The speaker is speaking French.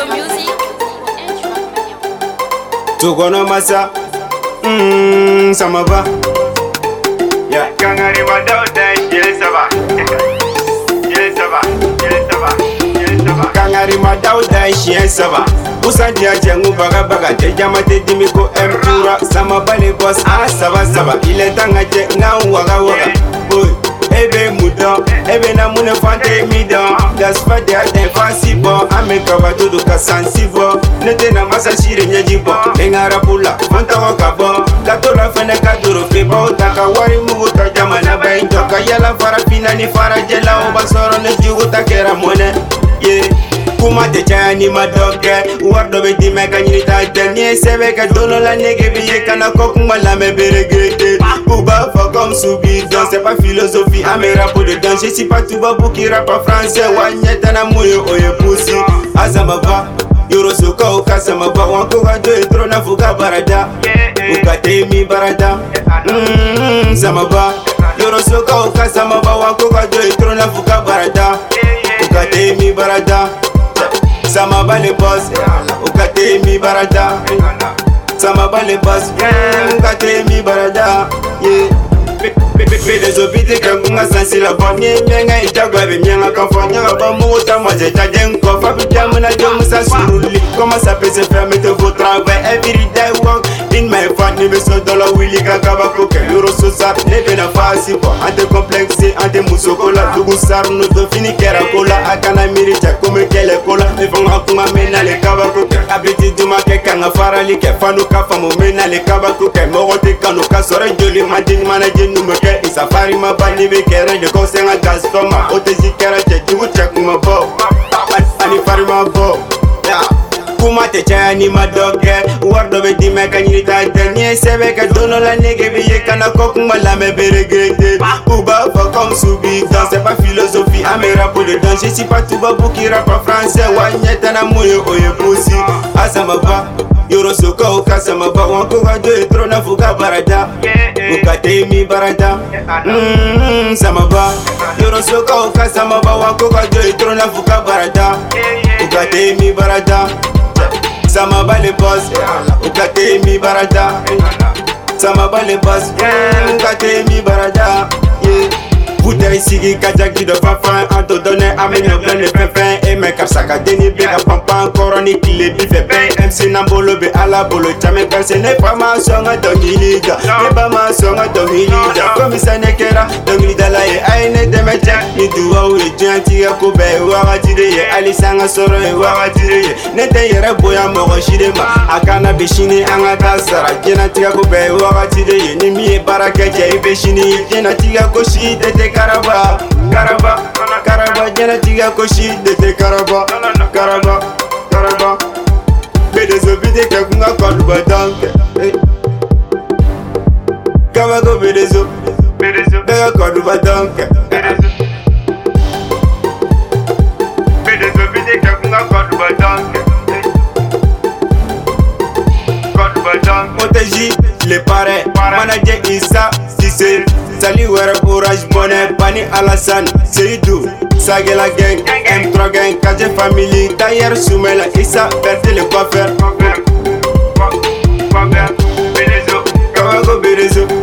Togono massa, ça me va. Yeah. Kangari madauda, yes ça va. Yes ça va, yes ça va, yes ça va. Kangari madauda, yes ça va. Usa dia jangu baga baga te jamate dimiko empura sama bale boss ça va il est temps que na waga waga boy ebe mudo ebe na mune fante midon das fa de impossible ameka bato do ka sensible nete na masa shire nyajibo engara pula fanta wakabo katola fene kaduro febo taka wari muguta jamana bainto kayala fara fina ni fara jela o basoro ne juguta kera mone yeah. Kuma te chani madoke Wardo beti meka nyini tate Nye sebe ka dono la nege biye kana kokuma la me beregrete Kuba fa comme subidon C'est pas philosophie ame rapo dedans Je suis pas tout babou qui rappe en français Wanyeta na mouyo oye pussy Azama va Yoro soka oka sama va Wanko gado etro na fuka barada Ukate mi barada Sama va Yoro soka oka sama va Wanko gado etro na fuka barada Ukate mi barada Sama bale boss, ukate mi barada. Sama bale boss, ukate mi barada. Yeah. Des obédients qui ont senti la bonne mienga itagwa be mienga kafonya ba muta moje tajen ko fa bi jamuna jom sa suruli comment ça peut se faire mettre vos travail every day work in my family me so dollar willy kakaba ko ke euro so sa lebe na fasi po ante complexe ante musokola dugu sar no do fini kera kola akana miri cha comme kele kola e fonga kuma mena le kaba ko ke abiti duma ke kanga farali ke fanu ka famo mena le kaba ko ke mo te kanu ka sore joli madin manager nume ke safari mabani be kere de konsenga gastoma otezi kera che tugu check ma bo ani fari ma bo ya kuma te chani madoke wardo be di meka nyini ta dernier sebe ka dono la nege be kana kokuma la me beregrete kuba fa comme subidon c'est pas philosophie ame rapo dedans je suis pas tout babou qui rappe en français wanyeta na moyo oye pussy azama va Yoro soka oka sama ba wanko gado etro na fuka barada Ukate mi barada sama ba Yoro soka oka sama ba wanko gado etro na fuka barada Ukate mi barada Sama ba le boss Ukate mi barada Sama ba le boss Ukate mi barada yeah. Bouteille sigi kajak di do fanfan Anto donne amenyo blende fin E me kapsaka deni bega pampan Koroni kile bife pen MC Nambolo be ala bolo Chame kanse ne pa ma songa dongilida Ne pa ma songa dongilida Komisa nekera dongilida la ye Aine deme check Ni duwa ule juantiga kube Waga jire ye Alisanga soro ye waga jire ye Nete yere boya mogo shirema Akana bishini anga tasara Jena tiga kube waga jire ye Nimi ye barakeje ibe shini Jena tiga koshi dete Karaba, Karaba, Karaba, jena tiga koshi dete Karaba, Karaba, Karaba. Bedes obide ke kunga kwaduba danke. Kabago bedezo, bega kwaduba danke. Bedes obide ke kunga kwaduba danke. Kwaduba danke. Monteji le pare, manager Issa Cissé. Sali wera Orange Money, Bani Alassane, Seydou, Sagela Gang, M3 Gang, Kaje Family, Tayer Soumela, Issa, Berté le coiffeur. Bedezo, Kawago Bedezo.